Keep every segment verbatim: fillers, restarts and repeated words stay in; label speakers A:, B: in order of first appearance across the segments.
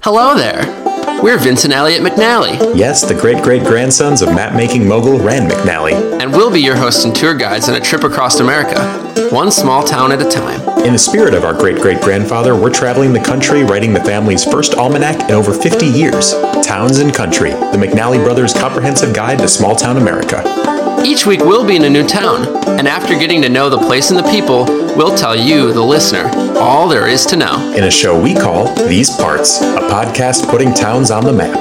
A: Hello there. We're Vince and Elliot McNally.
B: Yes, the great-great-grandsons of map-making mogul Rand McNally.
A: And we'll be your hosts and tour guides on a trip across America, one small town at a time.
B: In the spirit of our great-great-grandfather, we're traveling the country, writing the family's first almanac in over fifty years. Towns and Country, the McNally Brothers' comprehensive guide to small-town America.
A: Each week we'll be in a new town, and after getting to know the place and the people, we'll tell you, the listener, all there is to know.
B: In a show we call These Parts, a podcast putting towns on the map.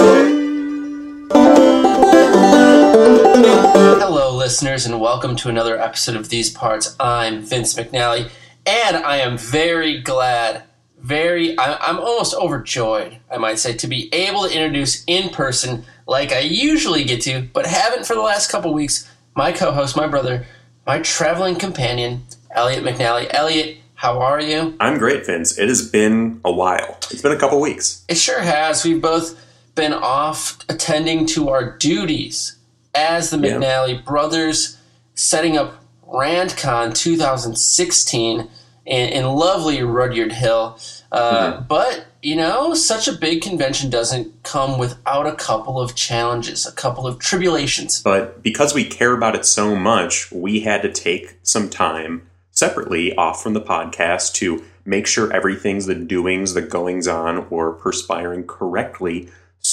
A: Hello, listeners, and welcome to another episode of These Parts. I'm Vince McNally, and I am very glad, very, I, I'm almost overjoyed, I might say, to be able to introduce in person, like I usually get to, but haven't for the last couple weeks, my co-host, my brother, my traveling companion, Elliot McNally. Elliot, how are you?
B: I'm great, Vince. It has been a while. It's been a couple weeks.
A: It sure has. We've both been off attending to our duties as the McNally yeah. brothers, setting up RandCon twenty sixteen in, in lovely Rudyard Hill. Uh, mm-hmm. But, you know, such a big convention doesn't come without a couple of challenges, a couple of tribulations.
B: But because we care about it so much, we had to take some time separately off from the podcast to make sure everything's the doings, the goings on were perspiring correctly.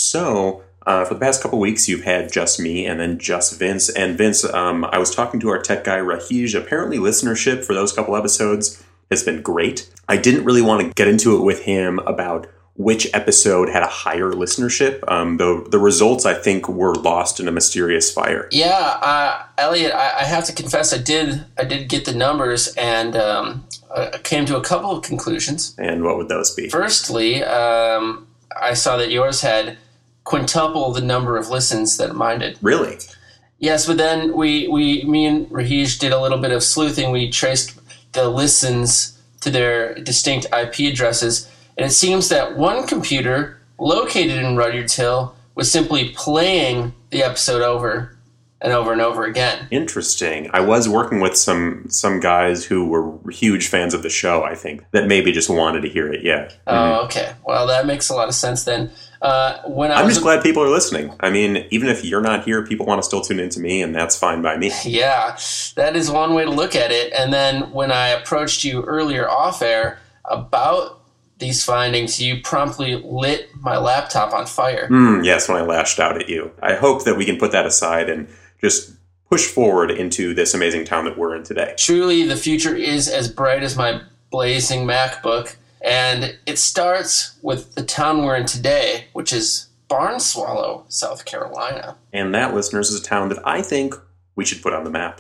B: So uh, for the past couple weeks, you've had just me and then just Vince. And Vince, um, I was talking to our tech guy, Rahij. Apparently listenership for those couple episodes has been great. I didn't really want to get into it with him about which episode had a higher listenership. Um, the, the results, I think, were lost in a mysterious fire.
A: Yeah, uh, Elliot, I, I have to confess, I did I did get the numbers, and um, I came to a couple of conclusions.
B: And what would those be?
A: Firstly, um, I saw that yours had quintuple the number of listens that mine did.
B: Really?
A: Yes, but then we, we me and Rahij did a little bit of sleuthing. We traced the listens to their distinct I P addresses, and it seems that one computer located in Rudyard Hill was simply playing the episode over and over and over again.
B: Interesting. I was working with some some guys who were huge fans of the show, I think, that maybe just wanted to hear it, yeah.
A: Oh, mm-hmm. Okay. Well, that makes a lot of sense then. Uh, when I
B: I'm
A: was
B: just glad people are listening. I mean, even if you're not here, people want to still tune into me, and that's fine by me.
A: Yeah, that is one way to look at it. And then when I approached you earlier off air about these findings, you promptly lit my laptop on fire.
B: Mm, yes, when I lashed out at you. I hope that we can put that aside and just push forward into this amazing town that we're in today.
A: Truly, the future is as bright as my blazing MacBook. And it starts with the town we're in today, which is Barnswallow, South Carolina.
B: And that, listeners, is a town that I think we should put on the map.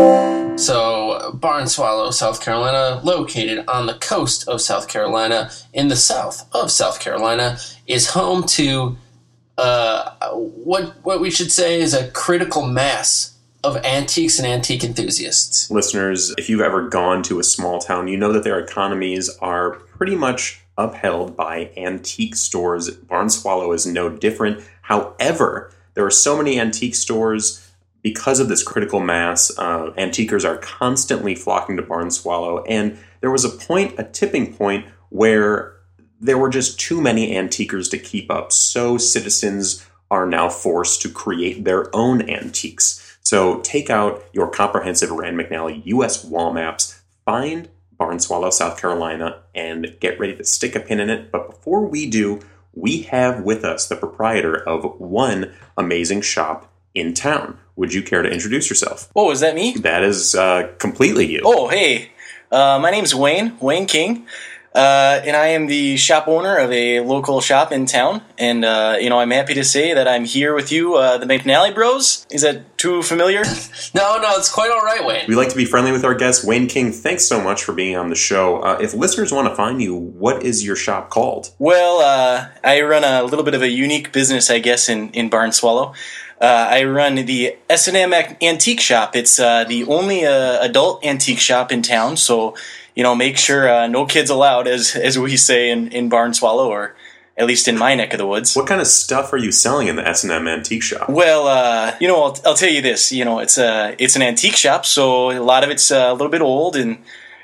A: So, Barnswallow, South Carolina, located on the coast of South Carolina, in the south of South Carolina, is home to uh, what what we should say is a critical mass of antiques and antique enthusiasts.
B: Listeners, if you've ever gone to a small town, you know that their economies are pretty much upheld by antique stores. Barnswallow is no different. However, there are so many antique stores. Because of this critical mass, uh, antiquers are constantly flocking to Barnswallow, and there was a point, a tipping point, where there were just too many antiquers to keep up, so citizens are now forced to create their own antiques. So take out your comprehensive Rand McNally U S wall maps, find Barnswallow, South Carolina, and get ready to stick a pin in it. But before we do, we have with us the proprietor of one amazing shop in town. Would you care to introduce yourself?
C: Oh, is that me?
B: That is uh, completely you.
C: Oh, hey. Uh, my name's Wayne, Wayne King. Uh, and I am the shop owner of a local shop in town. And, uh, you know, I'm happy to say that I'm here with you, uh, the McNally Bros. Is that too familiar?
A: No, no, it's quite all right, Wayne.
B: We like to be friendly with our guests. Wayne King, thanks so much for being on the show. Uh, if listeners want to find you, what is your shop called?
C: Well, uh, I run a little bit of a unique business, I guess, in, in Barnswallow. Uh, I run the S and M Antique Shop. It's uh, the only uh, adult antique shop in town, so you know, make sure uh, no kids allowed, as as we say in, in Barnswallow, or at least in my neck of the woods.
B: What kind of stuff are you selling in the S and M Antique Shop?
C: Well, uh, you know, I'll, I'll tell you this. You know, it's a it's an antique shop, so a lot of it's uh, a little bit old, and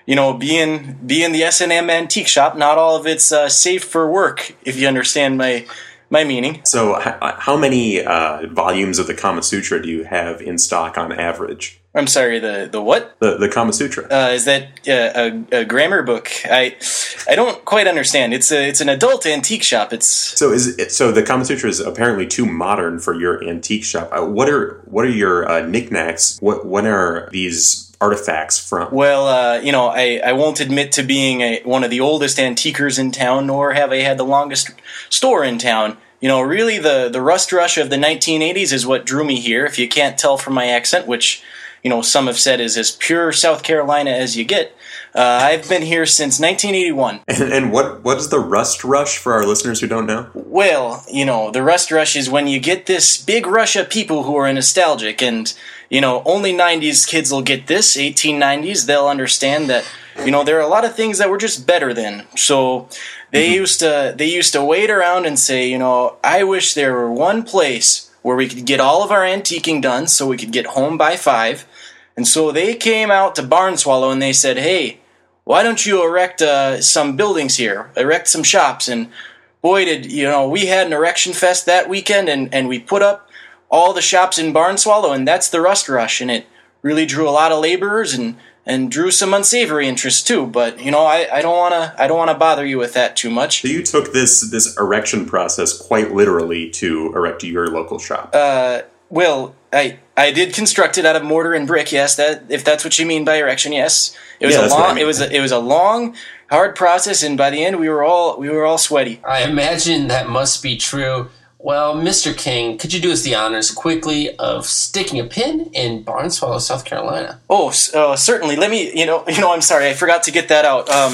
C: you know, being being the S and M Antique Shop, not all of it's uh, safe for work, if you understand my my meaning.
B: So, h- how many uh, volumes of the Kama Sutra do you have in stock on average?
C: I'm sorry, the the what?
B: The the Kama Sutra.
C: Uh, is that uh, a, a grammar book? I I don't quite understand. It's a it's an adult antique shop. It's
B: So is it, so the Kama Sutra is apparently too modern for your antique shop. Uh, what are what are your uh, knickknacks? What when are these artifacts from?
C: well, uh, you know, I, I won't admit to being a, one of the oldest antiquers in town, nor have I had the longest store in town. You know, really, the the rust rush of the nineteen eighties is what drew me here. If you can't tell from my accent, which you know some have said is as pure South Carolina as you get. Uh, I've been here since nineteen eighty-one.
B: And, and what what is the rust rush for our listeners who don't know?
C: Well, you know, the rust rush is when you get this big rush of people who are nostalgic, and, you know, only nineties kids will get this. eighteen nineties, they'll understand that, you know, there are a lot of things that were just better then. So they mm-hmm. used to they used to wait around and say, you know, I wish there were one place where we could get all of our antiquing done so we could get home by five. And so they came out to Barnswallow and they said, hey, why don't you erect uh, some buildings here, erect some shops? And boy, did, you know, we had an erection fest that weekend, and, and we put up all the shops in Barnswallow, and that's the rust rush, and it really drew a lot of laborers and, and drew some unsavory interest too. But, you know, I, I don't want to I don't want to bother you with that too much.
B: So you took this this erection process quite literally to erect your local shop.
C: Uh, well, I I did construct it out of mortar and brick. Yes, that if that's what you mean by erection, yes. It was
B: Yeah,
C: a
B: that's what
C: long
B: I mean.
C: it was a, it was a long, hard process, and by the end we were all we were all sweaty.
A: I imagine that must be true. Well, Mister King, could you do us the honors quickly of sticking a pin in Barnswallow, South Carolina?
C: Oh, s- uh, certainly. Let me. You know. You know. I'm sorry. I forgot to get that out. Um.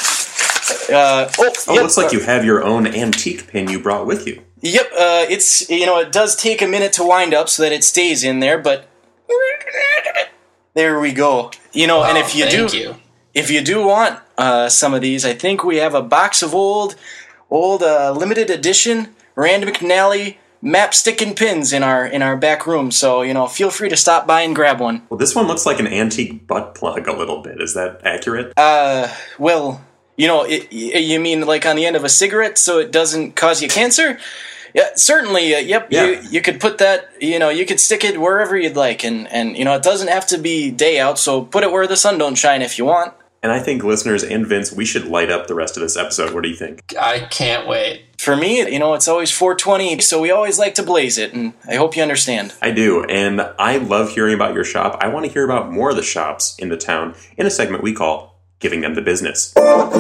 C: Uh. Oh.
B: Oh,
C: yep,
B: looks like
C: uh,
B: you have your own antique pin you brought with you.
C: Yep. Uh. It's. You know. It does take a minute to wind up so that it stays in there, but there we go. You know. and
A: Oh,
C: if you
A: thank
C: do,
A: you.
C: if you do want uh some of these, I think we have a box of old, old uh, limited edition Rand McNally map sticking pins in our in our back room. So you know, feel free to stop by and grab one.
B: Well, this one looks like an antique butt plug a little bit. Is that accurate?
C: Uh, well, you know, it, y- you mean like on the end of a cigarette so it doesn't cause you cancer? Yeah, certainly. Uh, yep,
B: Yeah.
C: you you could put that. You know, you could stick it wherever you'd like, and and you know, it doesn't have to be day out. So put it where the sun don't shine if you want.
B: And I think listeners and Vince, we should light up the rest of this episode. What do you think?
A: I can't wait.
C: For me, you know, it's always four twenty, so we always like to blaze it, and I hope you understand.
B: I do, and I love hearing about your shop. I want to hear about more of the shops in the town in a segment we call Giving Them the Business.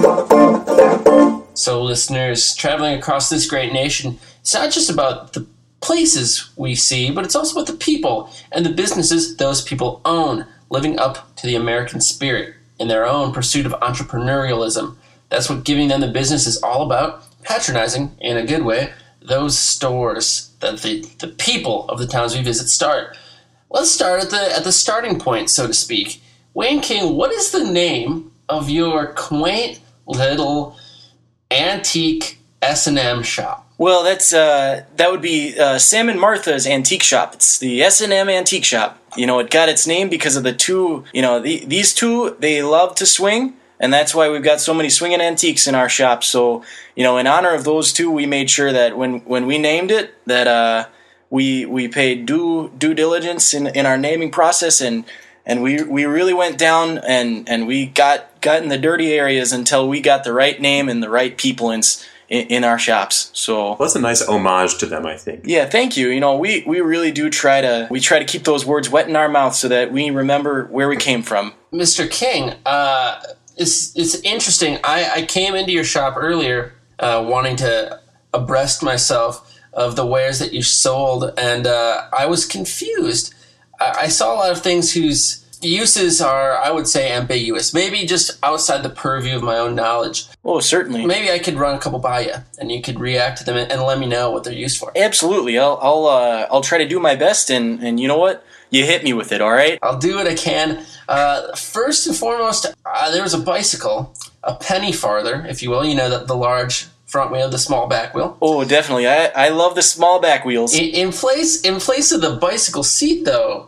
A: So, listeners, traveling across this great nation, it's not just about the places we see, but it's also about the people and the businesses those people own, living up to the American spirit in their own pursuit of entrepreneurialism. That's what Giving Them the Business is all about, patronizing, in a good way, those stores that the, the people of the towns we visit start. Let's start at the at the starting point, so to speak. Wayne King, what is the name of your quaint little antique S and M shop?
C: Well, that's uh, that would be uh, Sam and Martha's Antique Shop. It's the S and M Antique Shop. You know, it got its name because of the two. You know, the, these two, they love to swing, and that's why we've got so many swinging antiques in our shop. So, you know, in honor of those two, we made sure that when, when we named it, that uh, we we paid due due diligence in, in our naming process, and and we we really went down and, and we got got in the dirty areas until we got the right name and the right people in. In, in our shops. So
B: Well, that's a nice homage to them, I think.
C: yeah, thank you. You know, we, we really do try to we try to keep those words wet in our mouth so that we remember where we came from.
A: Mister King, uh, it's it's interesting. I, I came into your shop earlier uh, wanting to abreast myself of the wares that you sold, and uh, I was confused. I, I saw a lot of things whose uses are, I would say, ambiguous. Maybe just outside the purview of my own knowledge.
C: Oh, certainly.
A: Maybe I could run a couple by you, and you could react to them and, and let me know what they're used for.
C: Absolutely. I'll I'll uh, I'll try to do my best, and, and you know what? You hit me with it, all right?
A: I'll do what I can. Uh, first and foremost, uh, there was a bicycle, a penny farther, if you will. You know, the, the large front wheel, the small back wheel.
C: Oh, definitely. I, I love the small back wheels.
A: In, in place in place of the bicycle seat, though, uh,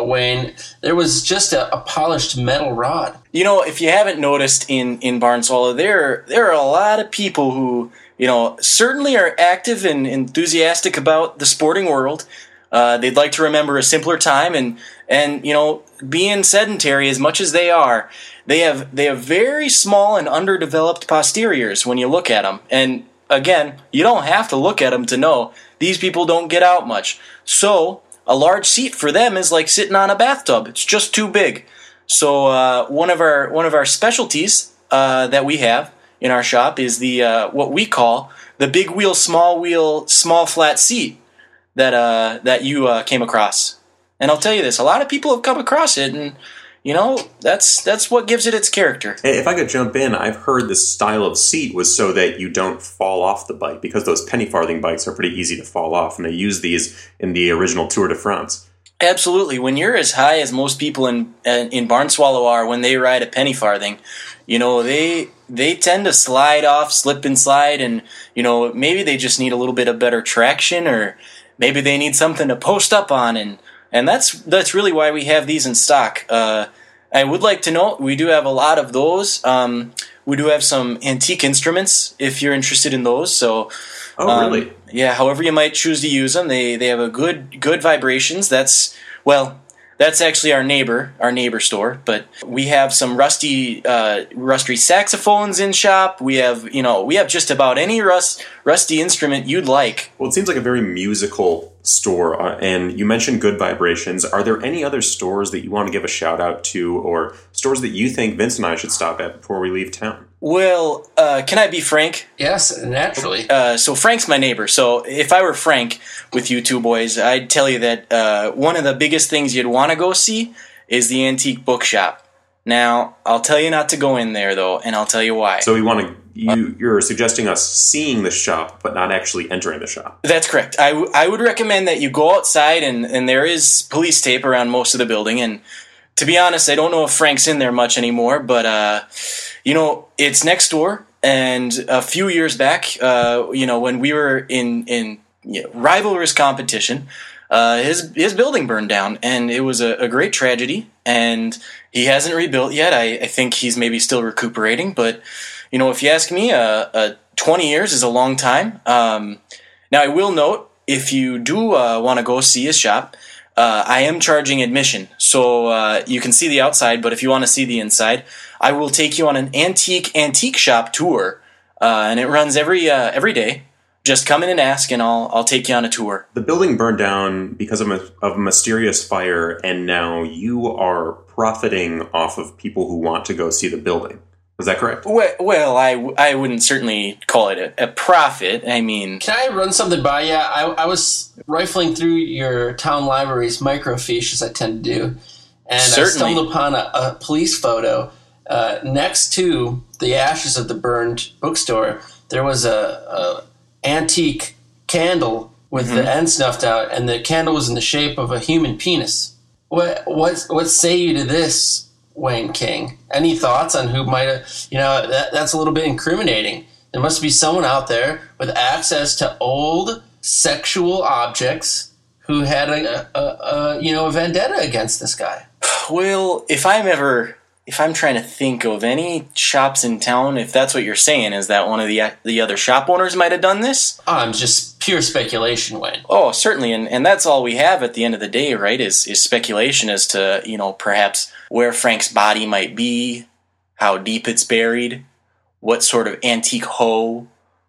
A: Wayne, there was just a, a polished metal rod.
C: You know, if you haven't noticed in, in Barnswallow, there, there are a lot of people who, you know, certainly are active and enthusiastic about the sporting world. Uh, they'd like to remember a simpler time, and, and, you know, being sedentary as much as they are, they have, they have very small and underdeveloped posteriors when you look at them. And again, you don't have to look at them to know these people don't get out much. So a large seat for them is like sitting on a bathtub. It's just too big. So uh, one of our one of our specialties uh, that we have in our shop is the uh, what we call the big wheel, small wheel, small flat seat that uh, that you uh, came across. And I'll tell you this: a lot of people have come across it, and you know that's that's what gives it its character.
B: Hey, if I could jump in, I've heard this style of seat was so that you don't fall off the bike, because those penny farthing bikes are pretty easy to fall off, and they use these in the original Tour de France.
C: Absolutely. When you're as high as most people in in Barnswallow are when they ride a penny farthing, you know they they tend to slide off, slip and slide, and you know maybe they just need a little bit of better traction, or maybe they need something to post up on, and and that's that's really why we have these in stock. Uh, I would like to note we do have a lot of those. Um, we do have some antique instruments if you're interested in those. So,
B: oh,
C: um,
B: really?
C: Yeah. However you might choose to use them, they they have a good good vibrations. That's well. That's actually our neighbor, our neighbor store. But we have some rusty, uh, rusty saxophones in shop. We have, you know, we have just about any rust, rusty instrument you'd like.
B: Well, it seems like a very musical store. Uh, and you mentioned Good Vibrations. Are there any other stores that you want to give a shout out to, or stores that you think Vince and I should stop at before we leave town?
C: Well, uh, can I be Frank?
A: Yes, naturally.
C: Uh, so Frank's my neighbor. So if I were Frank with you two boys, I'd tell you that uh, one of the biggest things you'd want to go see is the antique bookshop. Now, I'll tell you not to go in there, though, and I'll tell you why.
B: So we want to. You, you're suggesting us seeing the shop, but not actually entering the shop.
C: That's correct. I, w- I would recommend that you go outside, and, and there is police tape around most of the building. And to be honest, I don't know if Frank's in there much anymore, but uh, you know, it's next door. And a few years back, uh, you know, when we were in in you know, rivalrous competition, uh, his his building burned down, and it was a, a great tragedy. And he hasn't rebuilt yet. I, I think he's maybe still recuperating, but. You know, if you ask me, uh, uh, twenty years is a long time. Um, now, I will note, if you do uh, want to go see his shop, uh, I am charging admission. So uh, you can see the outside, but if you want to see the inside, I will take you on an antique antique shop tour, uh, and it runs every uh, every day. Just come in and ask, and I'll I'll take you on a tour.
B: The building burned down because of a, of a mysterious fire, and now you are profiting off of people who want to go see the building. Is that correct?
C: Well, well I, w- I wouldn't certainly call it a, a profit. I mean...
A: Can I run something by you? I, I was rifling through your town library's microfiche, as I tend to do, and
C: Certainly.
A: I stumbled upon a, a police photo. Uh, next to the ashes of the burned bookstore, there was a, a antique candle with mm-hmm. the end snuffed out, and the candle was in the shape of a human penis. What, what, what say you to this, Wayne King? Any thoughts on who might have, you know, that, that's a little bit incriminating. There must be someone out there with access to old sexual objects who had a, a, a you know, a vendetta against this guy.
C: Well, if I'm ever, if I'm trying to think of any shops in town, if that's what you're saying, is that one of the the other shop owners might have done this?
A: Oh, I'm just pure speculation, Wayne.
C: Oh, certainly, and and that's all we have at the end of the day, right? Is is speculation as to, you know, perhaps where Frank's body might be, how deep it's buried, what sort of antique hoe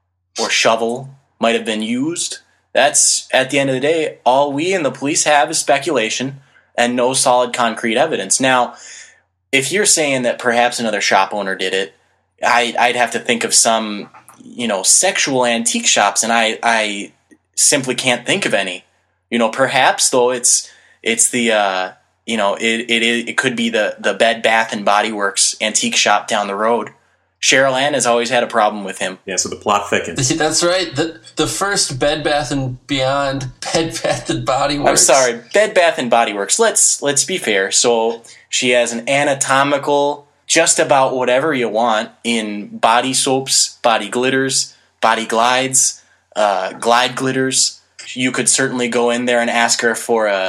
C: or shovel might have been used. That's, at the end of the day, all we and the police have is speculation and no solid concrete evidence. Now, if you're saying that perhaps another shop owner did it, I, I'd have to think of some, you know, sexual antique shops, and I, I simply can't think of any. You know, perhaps, though, it's it's the... Uh, You know, it, it it could be the, the Bed Bath and Body Works antique shop down the road. Cheryl Ann has always had a problem with him.
B: Yeah, so the plot thickens.
A: That's right. The the first Bed Bath and Beyond Bed Bath and Body Works.
C: I'm sorry, Bed Bath and Body Works. Let's let's be fair. So she has an anatomical, just about whatever you want in body soaps, body glitters, body glides, uh, glide glitters. You could certainly go in there and ask her for a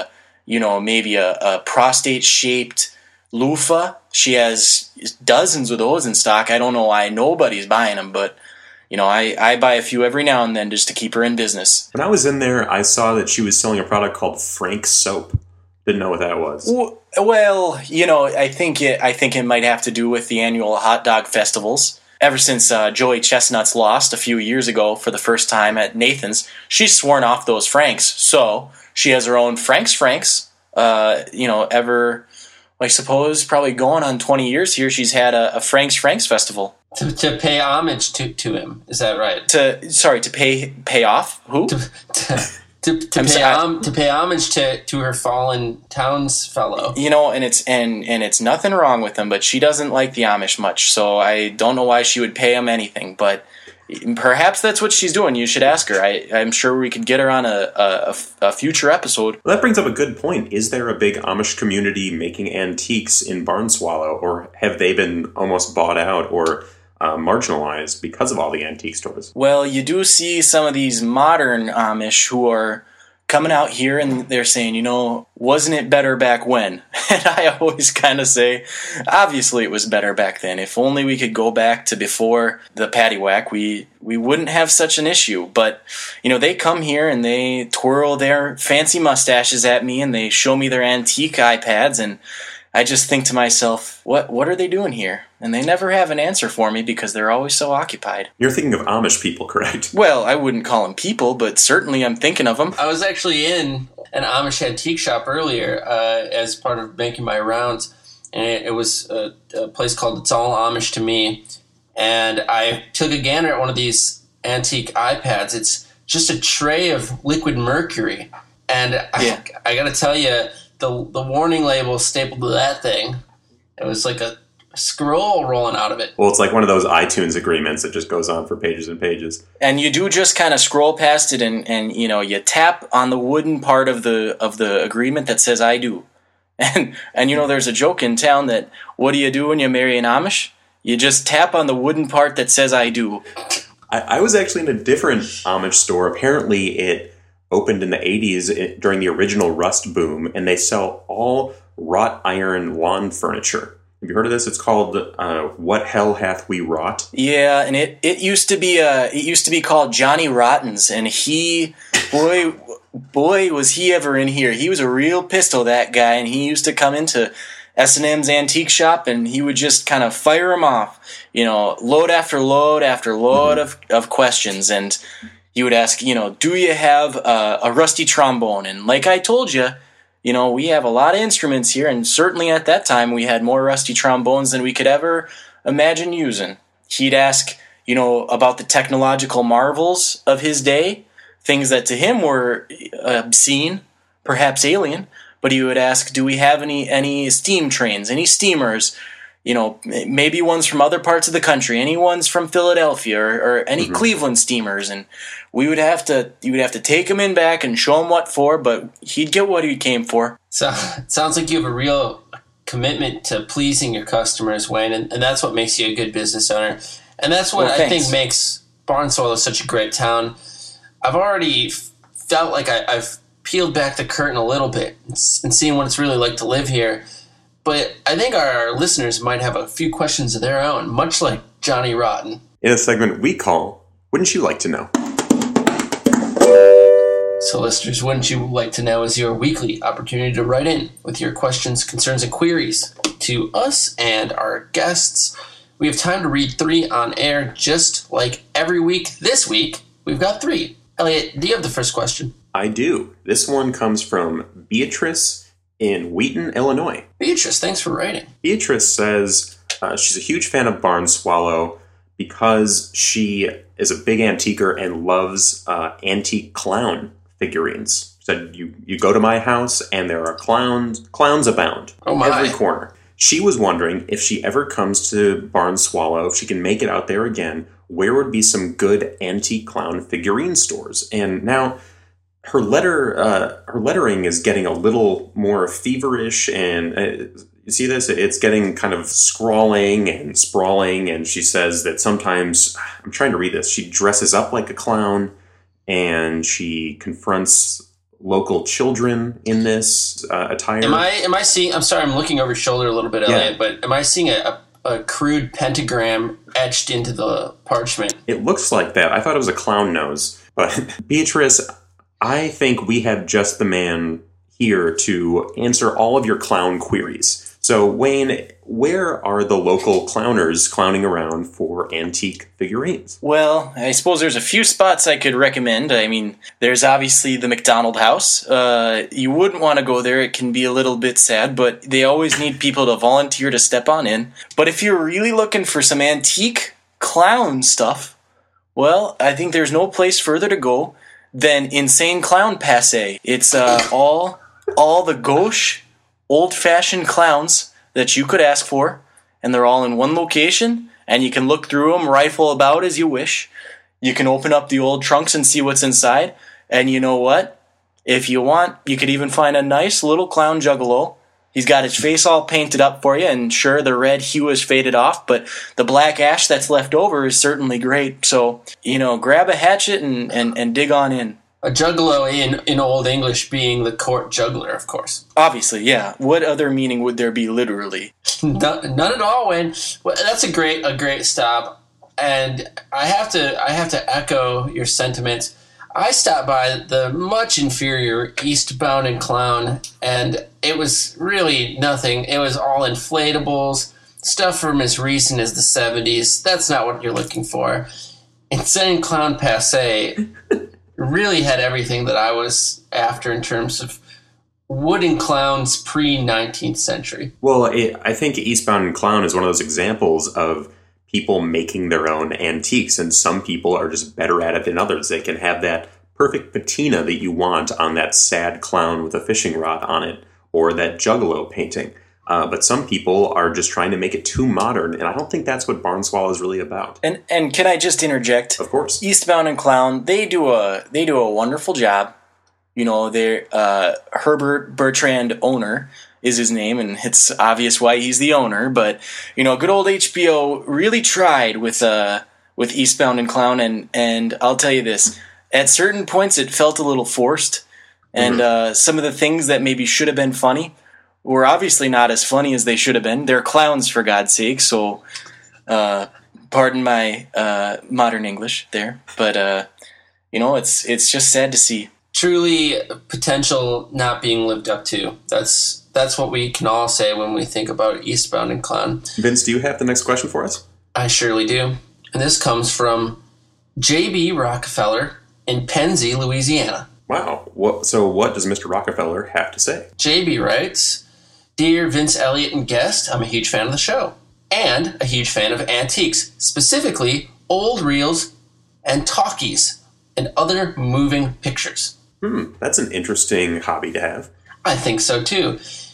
C: you know, maybe a, a prostate-shaped loofah. She has dozens of those in stock. I don't know why nobody's buying them, but, you know, I, I buy a few every now and then just to keep her in business.
B: When I was in there, I saw that she was selling a product called Frank Soap. Didn't know what that was.
C: Well, you know, I think it, I think it might have to do with the annual hot dog festivals. Ever since uh, Joey Chestnuts lost a few years ago for the first time at Nathan's, she's sworn off those Franks. So she has her own Frank's Franks. Uh, you know, ever, I suppose, probably going on twenty years here, she's had a, a Frank's Franks festival.
A: To, to pay homage to, to him, is that right?
C: To sorry, to pay pay off who?
A: To, to, to, to, pay,
C: sorry,
A: hom- to pay homage to, to her fallen townsfellow.
C: You know, and it's and and it's nothing wrong with them, but she doesn't like the Amish much, so I don't know why she would pay them anything. But perhaps that's what she's doing. You should ask her. I, I'm sure we could get her on a, a, a future episode.
B: Well, that brings up a good point. Is there a big Amish community making antiques in Barnswallow, or have they been almost bought out or uh, marginalized because of all the antique stores?
C: Well, you do see some of these modern Amish who are coming out here and they're saying, you know, wasn't it better back when? And I always kind of say, obviously it was better back then. If only we could go back to before the paddywhack, we, we wouldn't have such an issue. But, you know, they come here and they twirl their fancy mustaches at me and they show me their antique iPads, and I just think to myself, what what are they doing here? And they never have an answer for me because they're always so occupied.
B: You're thinking of Amish people, correct?
C: Well, I wouldn't call them people, but certainly I'm thinking of them.
A: I was actually in an Amish antique shop earlier uh, as part of making my rounds, and it, it was a, a place called It's All Amish to Me, and I took a gander at one of these antique iPads. It's just a tray of liquid mercury, and
C: Yeah.
A: I, I got to tell you, the the warning label stapled to that thing, it was like a scroll rolling out of it.
B: Well, it's like one of those iTunes agreements that just goes on for pages and pages.
C: And you do just kind of scroll past it, and, and you know, you tap on the wooden part of the of the agreement that says "I do," and and you know, there's a joke in town that what do you do when you marry an Amish? You just tap on the wooden part that says "I do."
B: I, I was actually in a different Amish store. Apparently, it opened in the eighties during the original Rust boom, and they sell all wrought iron lawn furniture. Have you heard of this? It's called uh, "What Hell Hath We Wrought?"
C: Yeah, and it, it used to be uh it used to be called Johnny Rottens, and he boy boy was he ever in here. He was a real pistol, that guy, and he used to come into S and M's antique shop, and he would just kind of fire them off, you know, load after load after load mm-hmm. of, of questions, and he would ask, you know, do you have a, a rusty trombone? And like I told you, you know, we have a lot of instruments here, and certainly at that time we had more rusty trombones than we could ever imagine using. He'd ask, you know, about the technological marvels of his day, things that to him were obscene, perhaps alien, but he would ask, do we have any, any steam trains, any steamers, you know, maybe ones from other parts of the country, any ones from Philadelphia, or, or any mm-hmm. Cleveland steamers, and we would have to, you would have to take him in back and show him what for, but he'd get what he came for.
A: So it sounds like you have a real commitment to pleasing your customers, Wayne, and, and that's what makes you a good business owner, and that's what
C: well,
A: I think makes Barnswallow such a great town. I've already felt like I, I've peeled back the curtain a little bit and seen what it's really like to live here. But I think our listeners might have a few questions of their own, much like Johnny Rotten.
B: In a segment we call, Wouldn't You Like to Know?
A: So listeners, Wouldn't You Like to Know is your weekly opportunity to write in with your questions, concerns, and queries to us and our guests. We have time to read three on air, just like every week. This week, we've got three. Elliot, do you have the first question?
B: I do. This one comes from Beatrice in Wheaton, Illinois.
A: Beatrice, thanks for writing.
B: Beatrice says uh, she's a huge fan of Barnswallow because she is a big antiquer and loves uh, antique clown figurines. She said, you, you go to my house and there are clowns, clowns abound.
A: Oh my.
B: Every corner. She was wondering if she ever comes to Barnswallow, if she can make it out there again, where would be some good antique clown figurine stores. And now her letter, uh, her lettering is getting a little more feverish, and uh, you see this? It's getting kind of scrawling and sprawling, and she says that sometimes, I'm trying to read this, she dresses up like a clown, and she confronts local children in this uh, attire.
A: Am I am I seeing? I'm sorry, I'm looking over your shoulder a little bit, Elliot.
B: Yeah.
A: But am I seeing a, a, a crude pentagram etched into the parchment?
B: It looks like that. I thought it was a clown nose. But Beatrice, I think we have just the man here to answer all of your clown queries. So, Wayne, where are the local clowners clowning around for antique figurines?
C: Well, I suppose there's a few spots I could recommend. I mean, there's obviously the McDonald House. Uh, you wouldn't want to go there. It can be a little bit sad, but they always need people to volunteer to step on in. But if you're really looking for some antique clown stuff, well, I think there's no place further to go than Insane Clown Passe. It's uh, all all the gauche, old-fashioned clowns that you could ask for, and they're all in one location, and you can look through them, rifle about as you wish. You can open up the old trunks and see what's inside, and you know what? If you want, you could even find a nice little clown juggalo. He's got his face all painted up for you, and sure, the red hue is faded off, but the black ash that's left over is certainly great. So, you know, grab a hatchet and, and, and dig on in.
A: A juggalo in, in Old English being the court juggler, of course.
C: Obviously, yeah. What other meaning would there be literally?
A: none, none at all, Wayne. Well, that's a great a great stop, and I have to I have to echo your sentiments. I stopped by the much inferior Eastbound and Clown, and it was really nothing. It was all inflatables, stuff from as recent as the seventies. That's not what you're looking for. Insane Clown Passe really had everything that I was after in terms of wooden clowns pre-nineteenth century.
B: Well, it, I think Eastbound and Clown is one of those examples of people making their own antiques, and some people are just better at it than others. They can have that perfect patina that you want on that sad clown with a fishing rod on it, or that juggalo painting. Uh, but some people are just trying to make it too modern, and I don't think that's what Barn Swallow is really about.
C: And and can I just interject?
B: Of course.
C: Eastbound and Clown, they do a they do a wonderful job. You know, they're uh, Herbert Bertrand Owner is his name, and it's obvious why he's the owner. But you know, good old H B O really tried with uh with Eastbound and Clown, and and I'll tell you this: at certain points, it felt a little forced, and mm-hmm. uh, some of the things that maybe should have been funny were obviously not as funny as they should have been. They're clowns, for God's sake. So, uh, pardon my uh, modern English there, but uh, you know, it's it's just sad to see.
A: Truly, potential not being lived up to. That's that's what we can all say when we think about Eastbound and Clown.
B: Vince, do you have the next question for us?
A: I surely do. And this comes from J B Rockefeller in Pennsy, Louisiana.
B: Wow. What, so what does Mister Rockefeller have to say?
A: J B writes, Dear Vince Elliott and guest, I'm a huge fan of the show. And a huge fan of antiques, specifically old reels and talkies and other moving pictures.
B: Hmm, that's an interesting hobby to have.
A: I think so, too.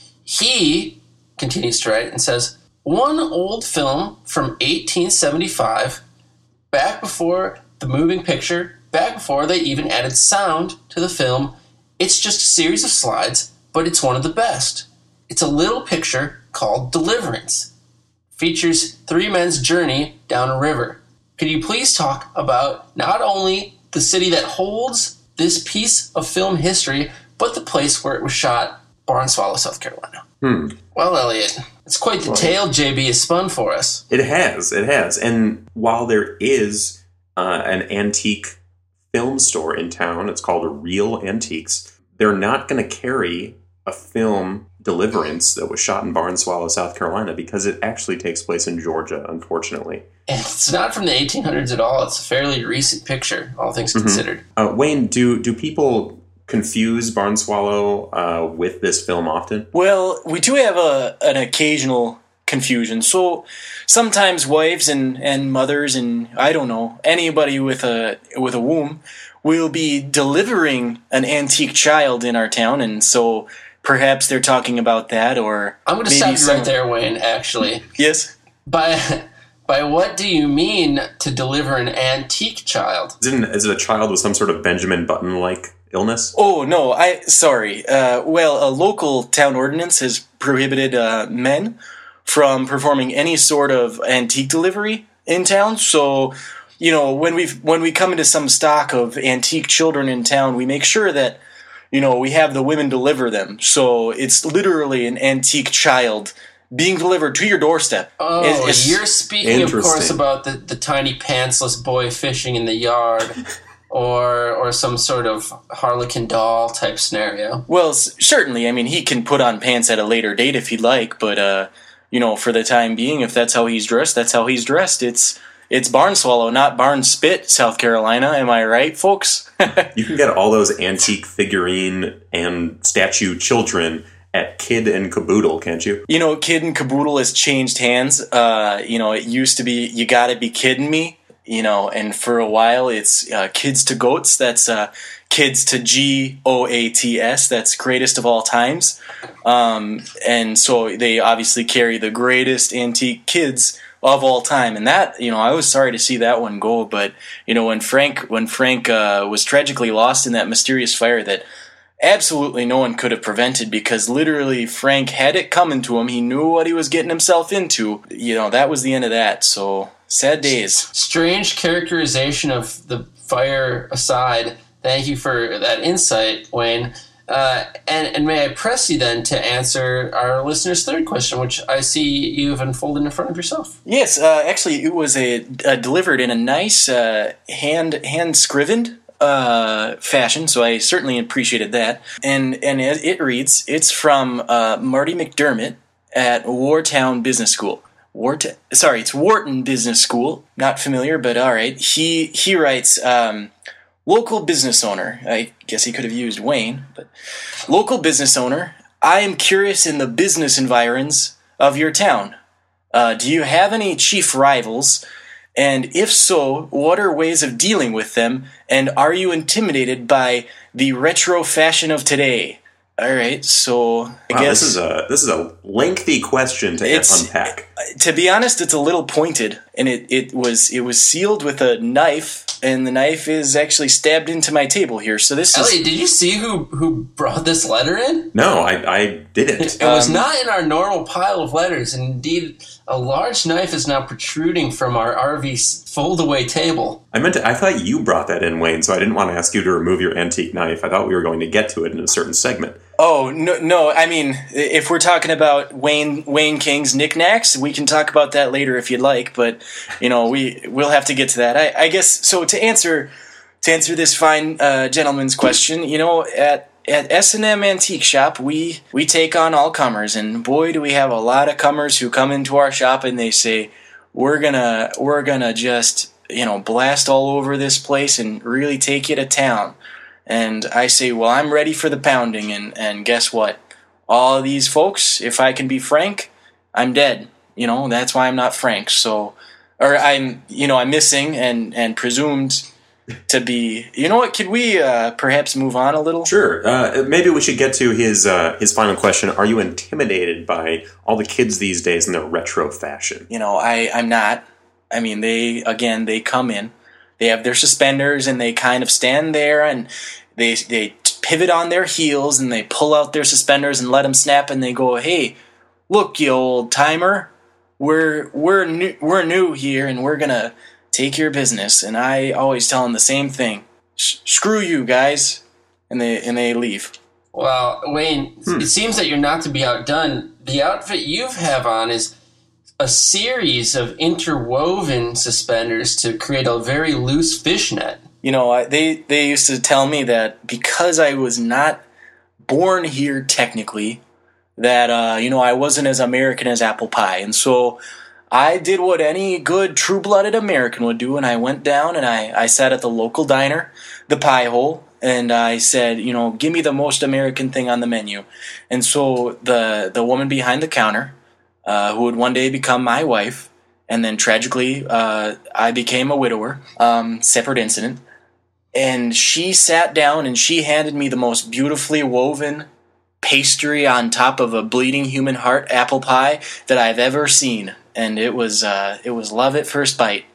A: He continues to write and says, one old film from eighteen seventy-five, back before the moving picture, back before they even added sound to the film. It's just a series of slides, but it's one of the best. It's a little picture called Deliverance. Features three men's journey down a river. Could you please talk about not only the city that holds this piece of film history, but the place where it was shot, Barn Swallow, South Carolina?
B: Hmm.
A: Well, Elliot, it's quite the tale J B has spun for us.
B: It has, it has. And while there is uh, an antique film store in town, it's called Real Antiques, they're not going to carry a film Deliverance that was shot in Barn Swallow, South Carolina, because it actually takes place in Georgia, unfortunately.
A: And it's not from the eighteen hundreds at all. It's a fairly recent picture, all things
B: mm-hmm.
A: considered.
B: Uh, Wayne, do do people confuse Barn Swallow uh, with this film often?
C: Well, we do have a an occasional confusion. So sometimes wives and, and mothers and, I don't know, anybody with a with a womb will be delivering an antique child in our town, and so perhaps they're talking about that, or
A: I'm going to stop you right there, Wayne, actually.
C: Yes?
A: By by what do you mean to deliver an antique child?
B: Is it, an, is it a child with some sort of Benjamin Button-like illness?
C: Oh, no, I sorry. Uh, well, a local town ordinance has prohibited uh, men from performing any sort of antique delivery in town, so you know, when we when we come into some stock of antique children in town, we make sure that you know, we have the women deliver them. So it's literally an antique child being delivered to your doorstep.
A: Oh,
C: It's- it's-
A: you're speaking, of course,
B: Interesting.
A: about the, the tiny pantsless boy fishing in the yard, or or some sort of Harlequin doll type scenario.
C: Well, s- certainly. I mean, he can put on pants at a later date if he'd like, but uh, you know, for the time being, if that's how he's dressed, that's how he's dressed. It's it's Barn Swallow, not Barn Spit, South Carolina. Am I right, folks?
B: You can get all those antique figurine and statue children at Kid and Caboodle, can't you?
C: You know, Kid and Caboodle has changed hands. Uh, you know, it used to be "You Gotta Be Kidding Me," you know, and for a while it's uh, Kids to Goats. That's uh, Kids to G O A T S. That's greatest of all times. Um, and so they obviously carry the greatest antique kids of all time. And that, you know, I was sorry to see that one go. But you know, when Frank when Frank uh, was tragically lost in that mysterious fire that absolutely no one could have prevented, because literally Frank had it coming to him. He knew what he was getting himself into. You know, that was the end of that. So sad days.
A: Strange characterization of the fire aside. Thank you for that insight, Wayne. Uh, and, and may I press you then to answer our listener's third question, which I see you've unfolded in front of yourself.
C: Yes, uh, actually, it was a, uh delivered in a nice uh, hand hand scrivened uh, fashion, so I certainly appreciated that. And and it, it reads, it's from uh, Marty McDermott at Wartown Business School. Wart, sorry, it's Wharton Business School. Not familiar, but all right. He he writes. Um, Local business owner, I guess he could have used Wayne, but local business owner, I am curious in the business environs of your town. Uh, do you have any chief rivals? And if so, what are ways of dealing with them? And are you intimidated by the retro fashion of today? All right, so I
B: Wow,
C: guess
B: this is a this is a lengthy question to
C: It's-
B: unpack.
C: to be honest, it's a little pointed, and it, it was it was sealed with a knife, and the knife is actually stabbed into my table here. So this is
A: Elliot, did you see who, who brought this letter in?
B: No, I, I didn't.
A: It was
C: Um,
A: not in our normal pile of letters, and indeed, a large knife is now protruding from our R V fold-away table.
B: I meant to, I thought you brought that in, Wayne, so I didn't want to ask you to remove your antique knife. I thought we were going to get to it in a certain segment.
C: oh no no I mean, if we're talking about Wayne Wayne King's knickknacks, we can talk about that later if you'd like. But you know, we we'll have to get to that. I, I guess so. To answer to answer this fine uh, gentleman's question, you know, at At S and M Antique Shop, we, we take on all comers, and boy, do we have a lot of comers who come into our shop and they say, we're gonna we're gonna just, you know, blast all over this place and really take you to town. And I say, well, I'm ready for the pounding, and, and guess what? All of these folks, if I can be frank, I'm dead. You know, that's why I'm not Frank. So, or I'm, you know, I'm missing and, and presumed to be. You know what? Could we uh, perhaps move on a little?
B: Sure. Uh, maybe we should get to his uh, his final question. Are you intimidated by all the kids these days in their retro fashion?
C: You know, I, I'm not. I mean, they, again, they come in, they have their suspenders, and they kind of stand there, and they they pivot on their heels, and they pull out their suspenders and let them snap, and they go, hey, look, you old timer, we're we're new, we're new here, and we're gonna take your business. And I always tell them the same thing: screw you guys, and they and they leave.
A: Well, Wayne, it seems that you're not to be outdone. The outfit you have on is a series of interwoven suspenders to create a very loose fishnet.
C: You know, I, they they used to tell me that because I was not born here technically, that uh, you know, I wasn't as American as apple pie, and so I did what any good true-blooded American would do, and I went down and I, I sat at the local diner, the Pie Hole, and I said, you know, give me the most American thing on the menu. And so the the woman behind the counter, uh, who would one day become my wife, and then tragically uh, I became a widower, um, separate incident, and she sat down and she handed me the most beautifully woven pastry on top of a bleeding human heart apple pie that I've ever seen. And it was uh, it was love at first bite.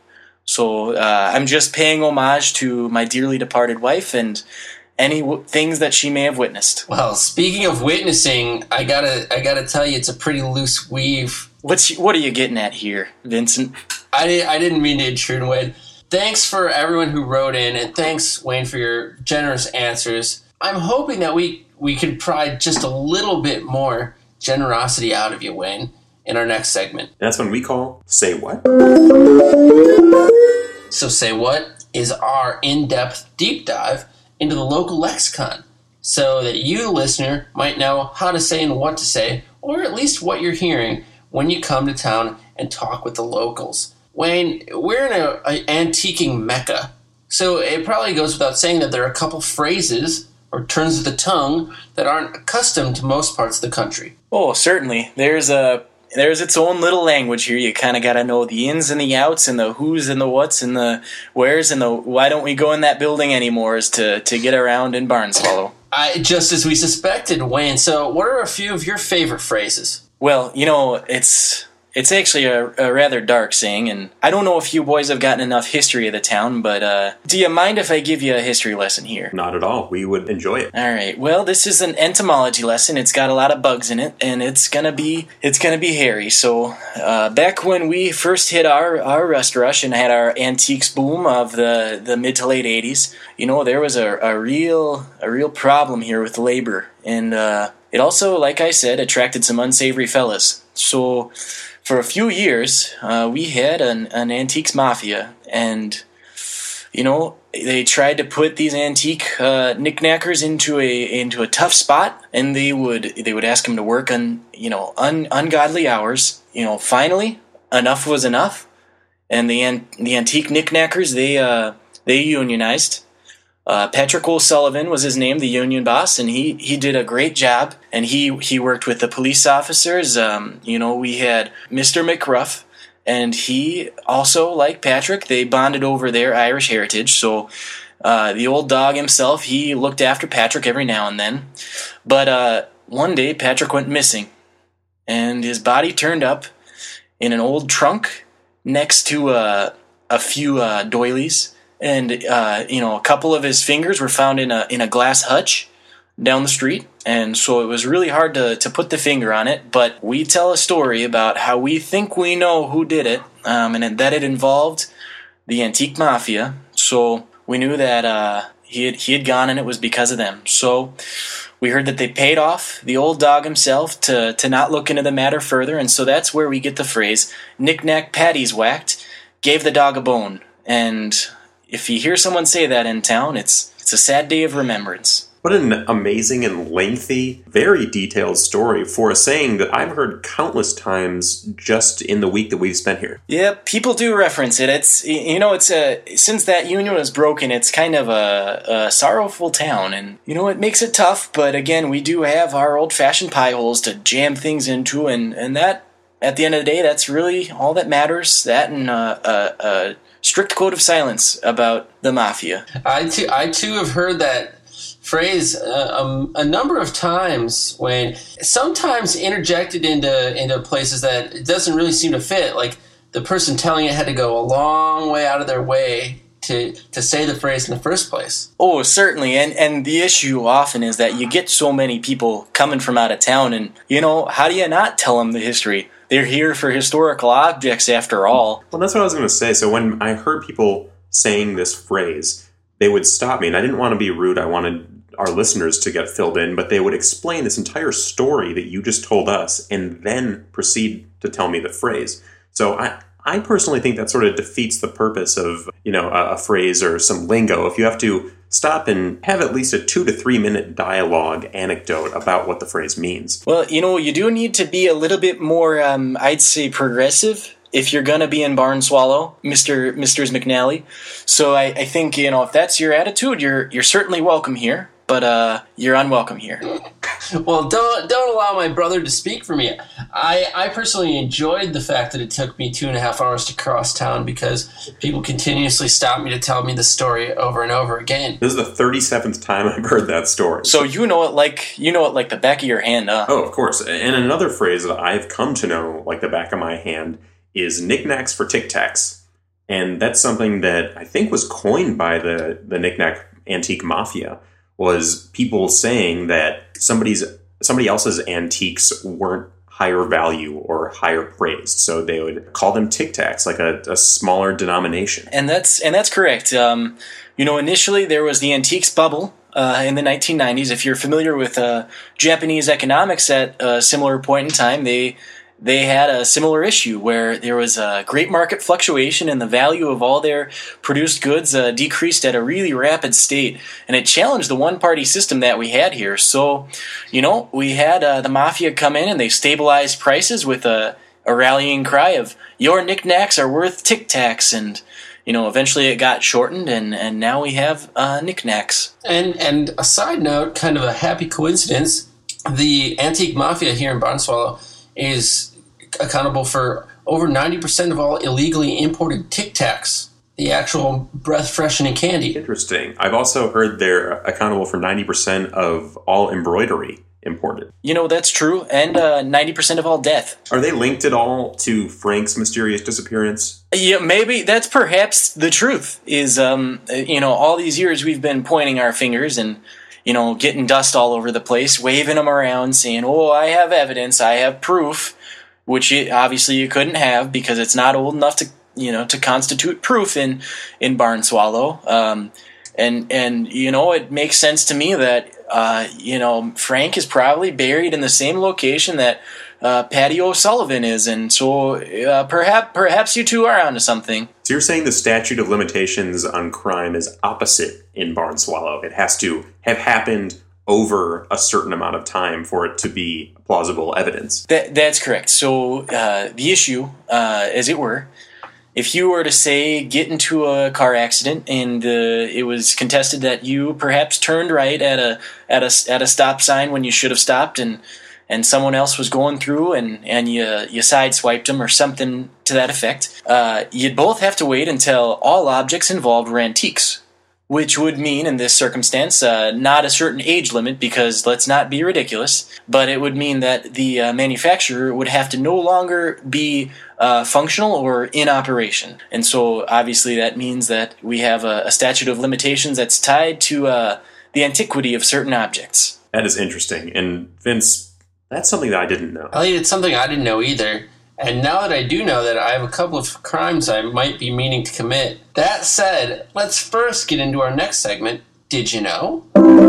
C: So uh, I'm just paying homage to my dearly departed wife and any w- things that she may have witnessed.
A: Well, speaking of witnessing, I gotta I gotta tell you, it's a pretty loose weave.
C: What's what are you getting at here, Vincent?
A: I didn't I didn't mean to intrude, Wayne. Thanks for everyone who wrote in, and thanks, Wayne, for your generous answers. I'm hoping that we, we can pry just a little bit more generosity out of you, Wayne, in our next segment.
B: That's when we call Say What?
A: So Say What is our in-depth deep dive into the local lexicon, so that you, the listener, might know how to say and what to say, or at least what you're hearing when you come to town and talk with the locals. Wayne, we're in an antiquing mecca, so it probably goes without saying that there are a couple phrases or turns of the tongue that aren't accustomed to most parts of the country.
C: Oh, certainly. There's a there's its own little language here. You kind of got to know the ins and the outs and the who's and the what's and the where's and the why don't we go in that building anymore is to, to get around in Barnswallow.
A: I, just as we suspected, Wayne. So what are a few of your favorite phrases?
C: Well, you know, it's it's actually a, a rather dark saying, and I don't know if you boys have gotten enough history of the town, but uh, do you mind if I give you a history lesson here?
B: Not at all. We would enjoy it.
C: All right. Well, this is an entomology lesson. It's got a lot of bugs in it, and it's gonna be it's gonna be hairy. So, uh, back when we first hit our, our rust rush and had our antiques boom of the, the mid to late eighties, you know, there was a, a real a real problem here with labor, and uh, it also, like I said, attracted some unsavory fellas. So, for a few years, uh, we had an, an antiques mafia, and, you know, they tried to put these antique uh, knickknackers into a into a tough spot, and they would they would ask them to work on, you know, un, ungodly hours. You know, finally, enough was enough, and the an, the antique knickknackers, they uh, they unionized. Uh, Patrick O'Sullivan was his name, the union boss, and he, he did a great job. And he, he worked with the police officers. Um, you know, we had Mister McRuff, and he also, like Patrick, they bonded over their Irish heritage. So uh, the old dog himself, he looked after Patrick every now and then. But uh, one day, Patrick went missing, and his body turned up in an old trunk next to uh, a few uh, doilies. And, uh, you know, a couple of his fingers were found in a in a glass hutch down the street. And so it was really hard to, to put the finger on it. But we tell a story about how we think we know who did it, um, and that it involved the antique mafia. So we knew that uh, he had, he had gone, and it was because of them. So we heard that they paid off the old dog himself to, to not look into the matter further. And so that's where we get the phrase, knick-knack, patties whacked, gave the dog a bone. And if you hear someone say that in town, it's it's a sad day of remembrance.
B: What an amazing and lengthy, very detailed story for a saying that I've heard countless times just in the week that we've spent here.
C: Yeah, people do reference it. It's, you know, it's a, since that union was broken, it's kind of a, a sorrowful town, and, you know, it makes it tough, but again, we do have our old-fashioned pie holes to jam things into, and, and that, at the end of the day, that's really all that matters. That and uh, a, a strict code of silence about the mafia.
A: I too, I too have heard that phrase uh, um, a number of times, when sometimes interjected into into places that it doesn't really seem to fit. Like the person telling it had to go a long way out of their way to to say the phrase in the first place.
C: Oh, certainly. And and the issue often is that you get so many people coming from out of town, and, you know, how do you not tell them the history? They're here for historical objects, after all.
B: Well, that's what I was going to say. So when I heard people saying this phrase, they would stop me, and I didn't want to be rude. I wanted our listeners to get filled in, but they would explain this entire story that you just told us and then proceed to tell me the phrase. So I, I personally think that sort of defeats the purpose of, you know, a, a phrase or some lingo. If you have to stop and have at least a two to three minute dialogue anecdote about what the phrase means.
C: Well, you know, you do need to be a little bit more, um, I'd say, progressive if you're going to be in Barnswallow, Mister Misters McNally. So I, I think, you know, if that's your attitude, you're you're certainly welcome here, but uh, you're unwelcome here.
A: Well, don't don't allow my brother to speak for me. I, I personally enjoyed the fact that it took me two and a half hours to cross town, because people continuously stopped me to tell me the story over and over again.
B: This is the thirty-seventh time I've heard that story.
C: So you know it like you know it like the back of your hand, huh?
B: Oh, of course. And another phrase that I've come to know like the back of my hand is knickknacks for tic tacs. And that's something that I think was coined by the, the knickknack antique mafia, was people saying that somebody's somebody else's antiques weren't higher value or higher praised, so they would call them tic tacs, like a, a smaller denomination.
C: And that's and that's correct. Um, you know, initially there was the antiques bubble, uh, in the nineteen nineties. If you're familiar with uh, Japanese economics at a similar point in time, they they had a similar issue where there was a great market fluctuation and the value of all their produced goods uh, decreased at a really rapid state. And it challenged the one-party system that we had here. So, you know, we had uh, the mafia come in and they stabilized prices with a, a rallying cry of, your knickknacks are worth tic-tacs. And, you know, eventually it got shortened and, and now we have uh, knickknacks.
A: And, and a side note, kind of a happy coincidence, the antique mafia here in Barnswallow is accountable for over ninety percent of all illegally imported Tic Tacs, the actual breath-freshening candy.
B: Interesting. I've also heard they're accountable for ninety percent of all embroidery imported.
C: You know, that's true, and uh, ninety percent of all death.
B: Are they linked at all to Frank's mysterious disappearance?
C: Yeah, maybe that's perhaps the truth, is, um, you know, all these years we've been pointing our fingers and, you know, getting dust all over the place, waving them around, saying, oh, I have evidence, I have proof, which it, obviously you couldn't have because it's not old enough to, you know, to constitute proof in in Barnswallow. Um, and and you know, it makes sense to me that uh, you know, Frank is probably buried in the same location that uh, Patty O'Sullivan is, and so uh, perhaps perhaps you two are onto something.
B: So you're saying the statute of limitations on crime is opposite in Barnswallow. It has to have happened over a certain amount of time for it to be plausible evidence.
C: That that's correct. So uh, the issue, uh, as it were, if you were to say get into a car accident and uh, it was contested that you perhaps turned right at a at a at a stop sign when you should have stopped, and and someone else was going through and and you you sideswiped them or something to that effect, uh, you'd both have to wait until all objects involved were antiques. Which would mean, in this circumstance, uh, not a certain age limit, because let's not be ridiculous, but it would mean that the uh, manufacturer would have to no longer be uh, functional or in operation. And so, obviously, that means that we have a, a statute of limitations that's tied to uh, the antiquity of certain objects.
B: That is interesting. And, Vince, that's something that I didn't know.
A: Elliot, it's something I didn't know either. And now that I do know that, I have a couple of crimes I might be meaning to commit. That said, let's first get into our next segment, Did You Know?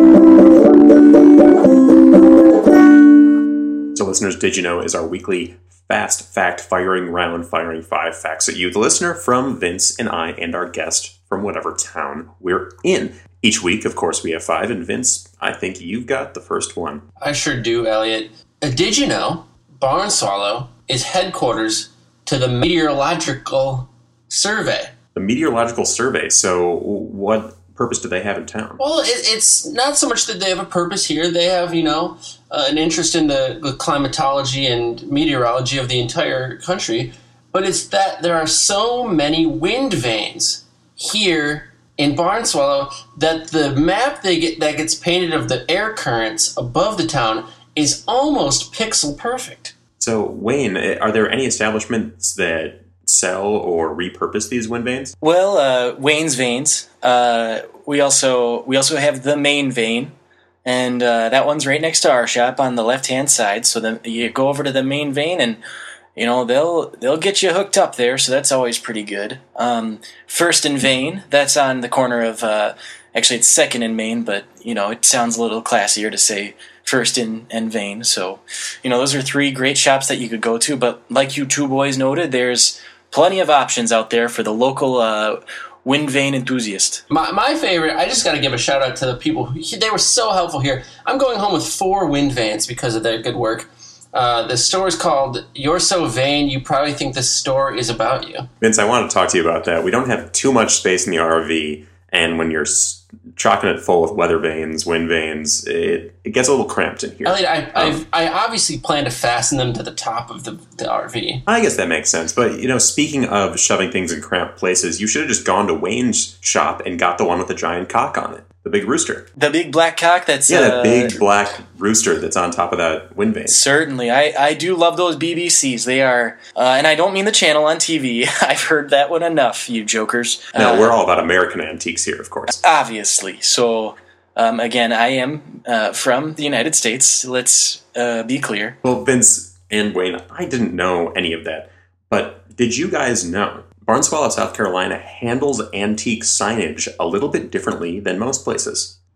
B: So, listeners, Did You Know is our weekly fast fact firing round, firing five facts at you, the listener, from Vince and I and our guest from whatever town we're in. Each week, of course, we have five, and Vince, I think you've got the first one.
A: I sure do, Elliot. Uh, did you know Barnswallow is headquarters to the Meteorological Survey?
B: The Meteorological Survey. So what purpose do they have in town?
A: Well, it, it's not so much that they have a purpose here. They have, you know, uh, an interest in the, the climatology and meteorology of the entire country. But it's that there are so many wind vanes here in Barnswallow that the map they get, that gets painted of the air currents above the town is almost pixel perfect.
B: So, Wayne, are there any establishments that sell or repurpose these wind vanes?
C: Well, uh, Wayne's Vanes. Uh, we also we also have the main vane, and uh, that one's right next to our shop on the left hand side. So then you go over to the main vane, and you know they'll they'll get you hooked up there. So that's always pretty good. Um, First and Vane, that's on the corner of uh, actually it's Second and Main, but you know it sounds a little classier to say First and, and Vane. So, you know, those are three great shops that you could go to. But like you two boys noted, there's plenty of options out there for the local uh, wind vane enthusiast.
A: My, my favorite, I just got to give a shout out to the people who, they were so helpful here. I'm going home with four wind vanes because of their good work. Uh, the store is called You're So Vain, You Probably Think This Store Is About You.
B: Vince, I want to talk to you about that. We don't have too much space in the R V, and when you're chocolate it full with weather vanes, wind vanes, it, it gets a little cramped in here.
A: Elliot, I,
B: um,
A: I've, I obviously plan to fasten them to the top of the, the R V.
B: I guess that makes sense. But, you know, speaking of shoving things in cramped places, you should have just gone to Wayne's shop and got the one with the giant cock on it. The big rooster.
C: The big black cock that's...
B: Yeah, that
C: uh,
B: big black rooster that's on top of that wind vane.
C: Certainly. I, I do love those B B Cs. They are... Uh, and I don't mean the channel on T V. I've heard that one enough, you jokers.
B: No,
C: uh,
B: we're all about American antiques here, of course.
C: Obviously. So, um, again, I am uh, from the United States. Let's uh, be clear.
B: Well, Vince and Wayne, I didn't know any of that. But did you guys know Barnswallow, South Carolina handles antique signage a little bit differently than most places?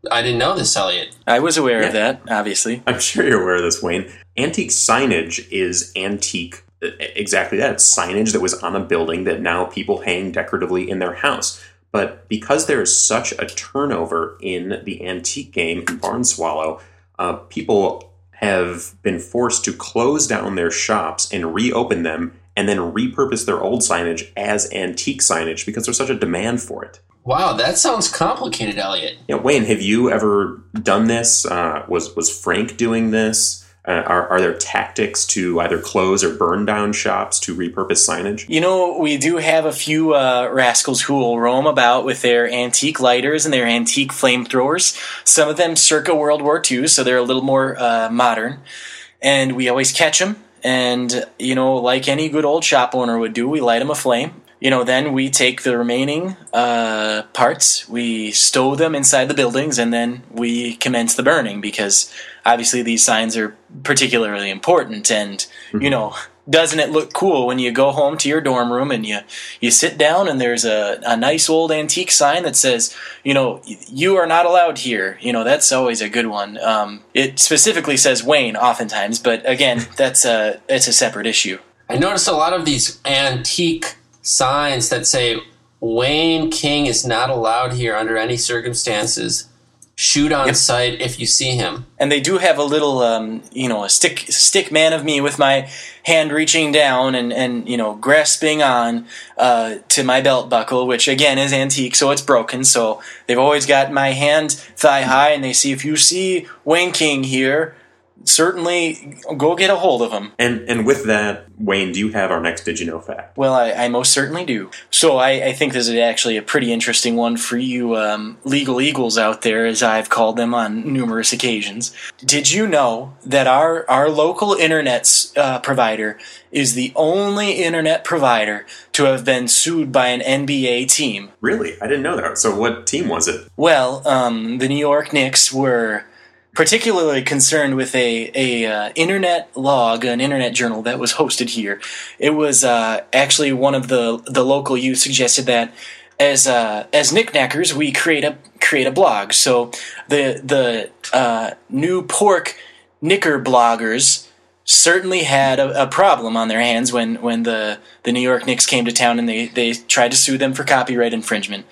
A: I didn't know this, Elliot.
C: I was aware
B: Yeah.
C: of that, obviously.
B: I'm sure you're aware of this, Wayne. Antique signage is antique. Exactly that. It's signage that was on a building that now people hang decoratively in their house. But because there is such a turnover in the antique game in Barnswallow, uh, people have been forced to close down their shops and reopen them and then repurpose their old signage as antique signage because there's such a demand for it.
A: Wow, that sounds complicated, Elliot.
B: Yeah, Wayne, have you ever done this? Uh, was was Frank doing this? Uh, are, are there tactics to either close or burn down shops to repurpose signage?
C: You know, we do have a few uh, rascals who will roam about with their antique lighters and their antique flamethrowers. Some of them circa World War Two, so they're a little more uh, modern. And we always catch them. And, you know, like any good old shop owner would do, we light them a flame. You know, then we take the remaining uh, parts, we stow them inside the buildings, and then we commence the burning because obviously these signs are particularly important. And, mm-hmm. you know, doesn't it look cool when you go home to your dorm room and you, you sit down and there's a, a nice old antique sign that says, you know, you are not allowed here. You know, that's always a good one. Um, it specifically says Wayne oftentimes, but again, that's a, it's a separate issue.
A: I noticed a lot of these antique signs that say Wayne King is not allowed here under any circumstances. Shoot on yep. sight if you see him.
C: And they do have a little, um, you know, a stick stick man of me with my hand reaching down and, and you know, grasping on uh, to my belt buckle, which, again, is antique, so it's broken. So they've always got my hand thigh high, and they see, if you see Wayne King here, certainly go get a hold of him.
B: And and with that, Wayne, do you have our next Did You Know fact?
C: Well, I, I most certainly do. So I, I think this is actually a pretty interesting one for you um, legal eagles out there, as I've called them on numerous occasions. Did you know that our, our local internet uh, provider is the only internet provider to have been sued by an N B A team?
B: Really? I didn't know that. So what team was it?
C: Well, um, the New York Knicks were particularly concerned with a, a uh, internet log, an internet journal that was hosted here. It was uh, actually one of the the local youth suggested that as uh, as knickknackers we create a create a blog. So the the uh, New Pork Knicker bloggers certainly had a, a problem on their hands when, when the, the New York Knicks came to town and they, they tried to sue them for copyright infringement.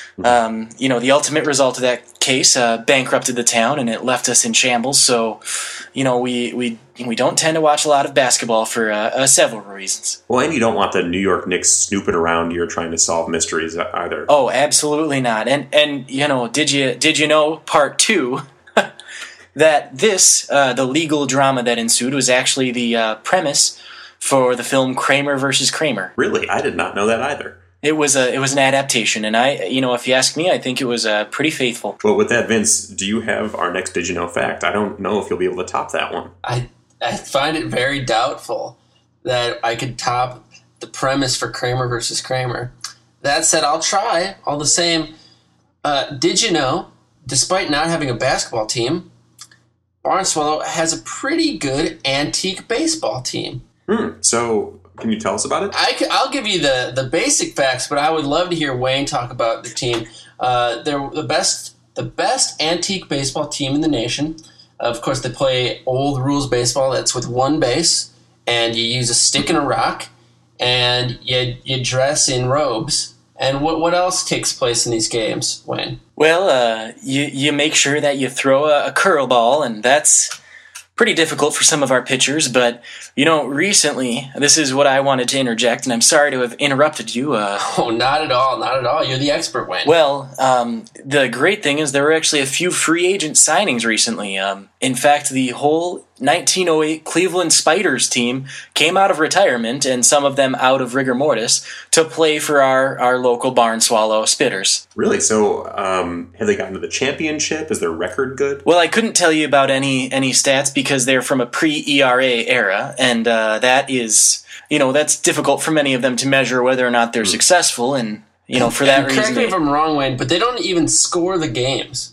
C: Um, you know, the ultimate result of that case uh, bankrupted the town, and it left us in shambles. So, you know, we we we don't tend to watch a lot of basketball for uh, uh, several reasons.
B: Well, and you don't want the New York Knicks snooping around here trying to solve mysteries either.
C: Oh, absolutely not. And and you know, did you did you know part two that this uh, the legal drama that ensued was actually the uh, premise for the film Kramer versus Kramer?
B: Really, I did not know that either.
C: It was a it was an adaptation, and I, you know, if you ask me, I think it was uh, pretty faithful.
B: Well, with that, Vince, do you have our next Did You Know fact? I don't know if you'll be able to top that one.
A: I I find it very doubtful that I could top the premise for Kramer versus Kramer. That said, I'll try. All the same, uh, did you know, despite not having a basketball team, Barnswallow has a pretty good antique baseball team.
B: Hmm. So, can you tell us about it?
A: I will give you the, the basic facts, but I would love to hear Wayne talk about the team. Uh, they're the best the best antique baseball team in the nation. Of course, they play old rules baseball. That's with one base, and you use a stick and a rock, and you you dress in robes. And what what else takes place in these games, Wayne?
C: Well, uh, you you make sure that you throw a, a curl ball, and that's pretty difficult for some of our pitchers, but, you know, recently, this is what I wanted to interject, and I'm sorry to have interrupted you. Uh,
A: oh, not at all, not at all. You're the expert, Wayne.
C: Well, um, the great thing is there were actually a few free agent signings recently. Um, in fact, the whole nineteen oh eight Cleveland Spiders team came out of retirement, and some of them out of rigor mortis, to play for our, our local Barnswallow Spitters.
B: Really? So, um, have they gotten to the championship? Is their record good?
C: Well, I couldn't tell you about any any stats because they're from a pre-E R A era, and uh, that is, you know, that's difficult for many of them to measure whether or not they're mm. successful, and, you know, for that
A: and
C: reason...
A: Correct me if I'm wrong, Wayne, but they don't even score the games.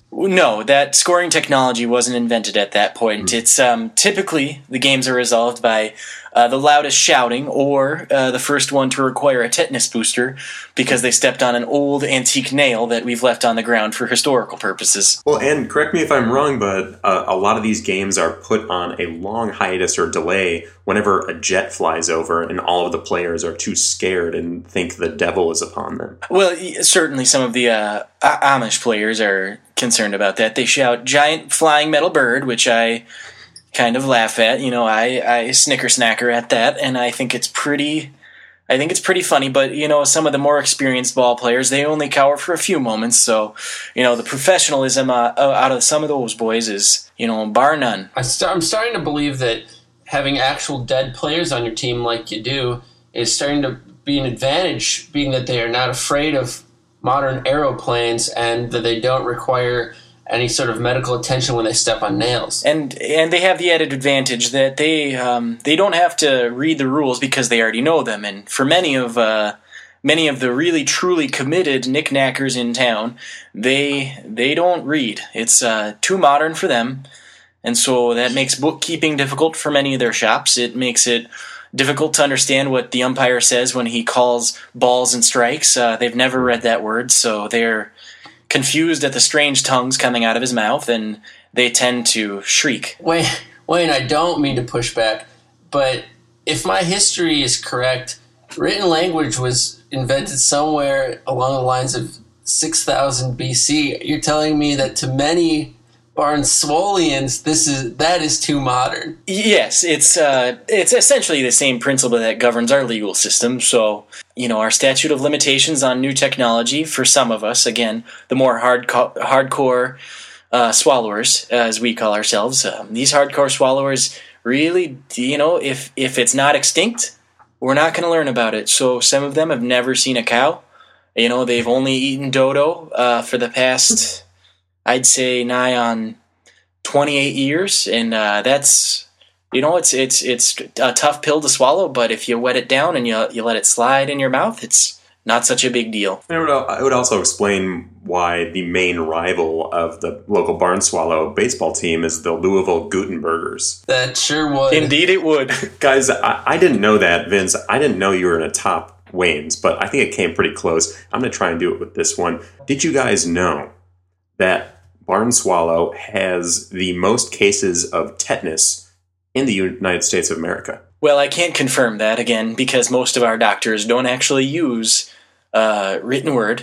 C: No, that scoring technology wasn't invented at that point. Mm. It's um, typically the games are resolved by uh, the loudest shouting or uh, the first one to require a tetanus booster because they stepped on an old antique nail that we've left on the ground for historical purposes.
B: Well, and correct me if I'm wrong, but uh, a lot of these games are put on a long hiatus or delay whenever a jet flies over and all of the players are too scared and think the devil is upon them.
C: Well, certainly some of the uh, Amish players are concerned about that. They shout giant flying metal bird, which I kind of laugh at. You know, I, I snicker snacker at that, and I think it's pretty I think it's pretty funny, but, you know, some of the more experienced ball players, they only cower for a few moments, so, you know, the professionalism uh, out of some of those boys is, you know, bar none.
A: I st- I'm starting to believe that having actual dead players on your team like you do is starting to be an advantage, being that they are not afraid of modern aeroplanes and that they don't require any sort of medical attention when they step on nails.
C: And and they have the added advantage that they um, they don't have to read the rules because they already know them. And for many of uh, many of the really truly committed knickknackers in town, they they don't read. It's uh, too modern for them, and so that makes bookkeeping difficult for many of their shops. It makes it difficult to understand what the umpire says when he calls balls and strikes. Uh, they've never read that word, so they're confused at the strange tongues coming out of his mouth, and they tend to shriek.
A: Wayne, Wayne, I don't mean to push back, but if my history is correct, written language was invented somewhere along the lines of six thousand B C. You're telling me that to many Barnswallians, this is that is too modern.
C: Yes, it's uh, it's essentially the same principle that governs our legal system. So, you know, our statute of limitations on new technology, for some of us, again, the more hardco- hardcore uh, swallowers, as we call ourselves, um, these hardcore swallowers really, you know, if, if it's not extinct, we're not going to learn about it. So some of them have never seen a cow. You know, they've only eaten dodo uh, for the past, I'd say, nigh on twenty-eight years, and uh, that's, you know, it's it's it's a tough pill to swallow, but if you wet it down and you you let it slide in your mouth, it's not such a big deal.
B: It would, it would also explain why the main rival of the local Barnswallow baseball team is the Louisville Gutenbergers.
A: That sure would.
C: Indeed it would.
B: Guys, I, I didn't know that, Vince. I didn't know you were in a top Wayne's, but I think it came pretty close. I'm going to try and do it with this one. Did you guys know that Barnswallow has the most cases of tetanus in the United States of America?
C: Well, I can't confirm that, again, because most of our doctors don't actually use uh, written word.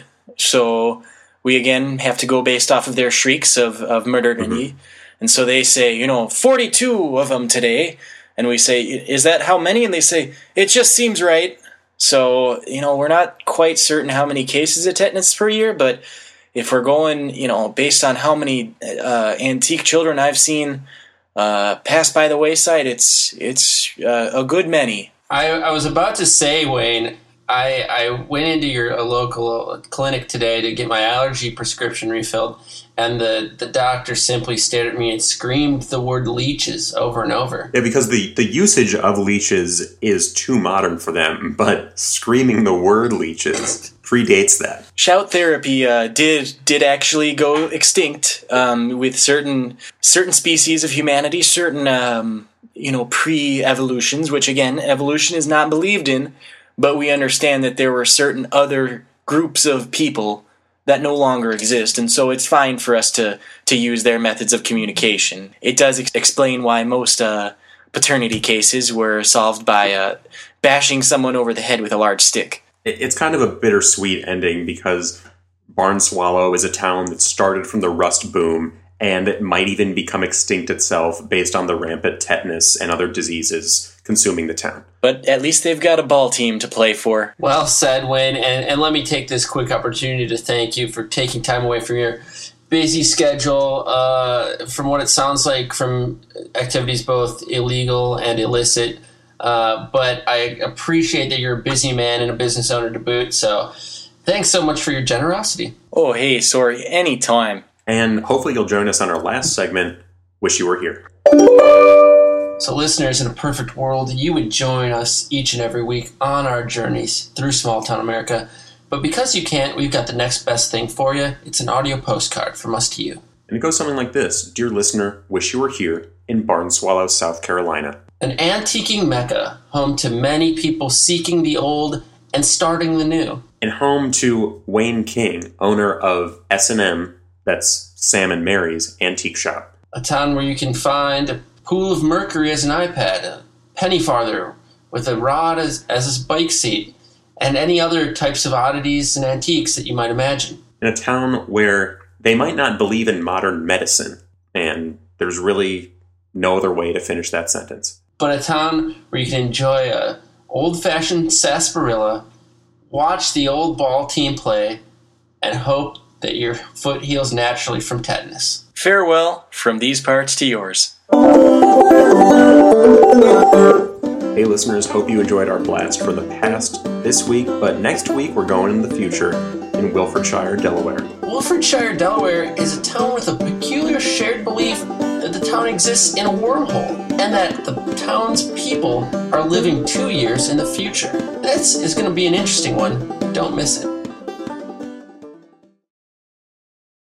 C: So we, again, have to go based off of their shrieks of, of modernity. Mm-hmm. And so they say, you know, forty-two of them today. And we say, is that how many? And they say, it just seems right. So, you know, we're not quite certain how many cases of tetanus per year, but if we're going, you know, based on how many uh, antique children I've seen uh, pass by the wayside, it's it's uh, a good many.
A: I, I was about to say, Wayne, I, I went into your a local clinic today to get my allergy prescription refilled, and the, the doctor simply stared at me and screamed the word leeches over and over.
B: Yeah, because the, the usage of leeches is too modern for them, but screaming the word leeches predates that.
C: Shout therapy uh, did did actually go extinct um, with certain certain species of humanity, certain um, you know pre-evolutions, which again, evolution is not believed in, but we understand that there were certain other groups of people that no longer exist, and so it's fine for us to to use their methods of communication. It does ex- explain why most uh, paternity cases were solved by uh, bashing someone over the head with a large stick.
B: It's kind of a bittersweet ending because Barnswallow is a town that started from the rust boom, and it might even become extinct itself based on the rampant tetanus and other diseases consuming the town.
C: But at least they've got a ball team to play for.
A: Well said, Wayne, and, and let me take this quick opportunity to thank you for taking time away from your busy schedule, uh, from what it sounds like, from activities both illegal and illicit. Uh, but I appreciate that you're a busy man and a business owner to boot, so thanks so much for your generosity.
C: Oh, hey, sorry, anytime.
B: And hopefully you'll join us on our last segment, Wish You Were Here.
A: So listeners, in a perfect world, you would join us each and every week on our journeys through small town America. But because you can't, we've got the next best thing for you. It's an audio postcard from us to you.
B: And it goes something like this. Dear listener, wish you were here in Barnswallow, South Carolina.
A: An antiquing mecca, home to many people seeking the old and starting the new.
B: And home to Wayne King, owner of S and M, that's Sam and Mary's Antique Shop.
A: A town where you can find a pool of mercury as an iPad, a penny farther with a rod as, as a bike seat, and any other types of oddities and antiques that you might imagine.
B: In a town where they might not believe in modern medicine, and there's really no other way to finish that sentence.
A: But a town where you can enjoy a old-fashioned sarsaparilla, watch the old ball team play, and hope that your foot heals naturally from tetanus.
C: Farewell from these parts to yours.
B: Hey listeners, hope you enjoyed our blast for the past this week, but next week we're going in the future in Wilfordshire, Delaware.
A: Wilfordshire, Delaware is a town with a peculiar shared belief that the town exists in a wormhole and that the town's people are living two years in the future. This is going to be an interesting one. Don't miss it.